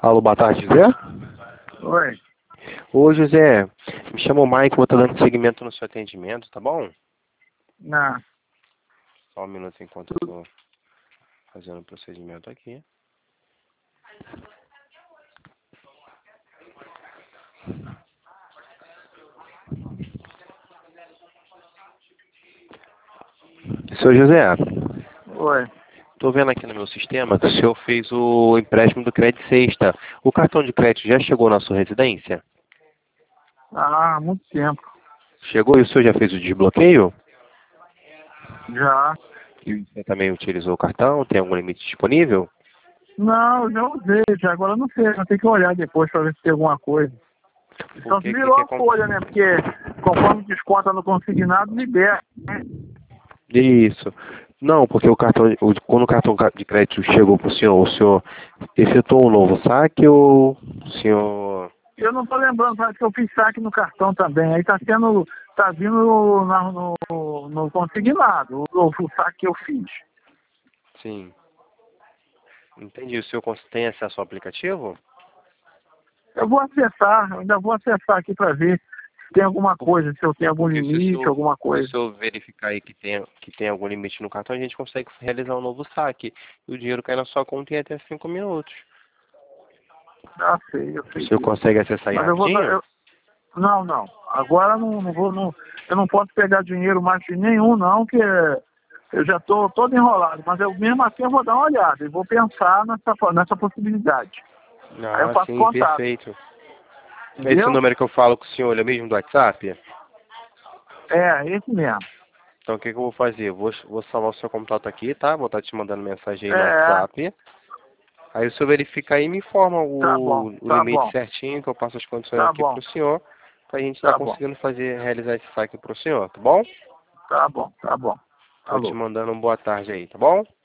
Alô, boa tarde, José. Oi. Ô, José, me chamo Mike, vou estar dando seguimento no seu atendimento, tá bom? Não. Só um minuto enquanto eu estou fazendo o procedimento aqui. Seu José, Oi. estou vendo aqui no meu sistema que o senhor fez o empréstimo do crédito sexta. O cartão de crédito já chegou na sua residência? Há muito tempo. Chegou e o senhor já fez o desbloqueio? Já. E você também utilizou o cartão? Tem algum limite disponível? Não, eu já usei, já. Agora eu não sei, eu tenho que olhar depois para ver se tem alguma coisa. Só se Porque virou a folha, né? Porque conforme desconta no consignado, libera, né? Isso. Não, porque quando o cartão de crédito chegou para o senhor efetuou um novo saque ou o senhor... Eu não tô lembrando, parece que eu fiz saque no cartão também. Aí tá vindo no consignado, o saque que eu fiz. Sim, entendi. O senhor tem acesso ao aplicativo? Eu vou acessar, eu ainda vou acessar aqui para ver se tem alguma coisa, se eu tenho algum Porque limite, alguma se o coisa. senhor verificar aí que tem algum limite no cartão, a gente consegue realizar um novo saque. E o dinheiro cai na sua conta em até 5 minutos. Ah, sei, eu O sei senhor disso. consegue acessar aí Mas eu vou dar. rapidinho? Não, não. Agora não vou. Não, eu não posso pegar dinheiro mais de nenhum, não, que eu já estou todo enrolado. Mas eu mesmo assim eu vou dar uma olhada e vou pensar nessa possibilidade. Aí eu Ah, faço sim, contato. perfeito. Esse Entendeu? número que eu falo com o senhor é mesmo do WhatsApp? É, esse mesmo. Então o que eu vou fazer? Eu vou salvar o seu contato aqui, tá? Vou estar te mandando mensagem aí no É, WhatsApp. Aí o senhor verifica aí e me informa tá bom, o tá limite bom, certinho, que eu passo as condições tá aqui bom, pro senhor, pra gente estar tá bom, conseguindo realizar esse saque pro senhor, tá bom? tá bom, tá bom. Tô te Alô. mandando uma boa tarde aí, tá bom?